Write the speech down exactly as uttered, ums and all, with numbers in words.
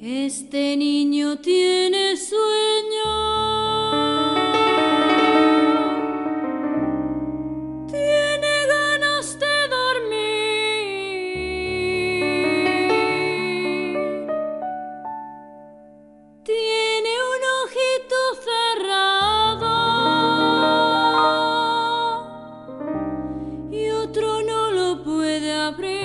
Este niño tiene sueño, tiene ganas de dormir, tiene un ojito cerrado y otro no lo puede abrir.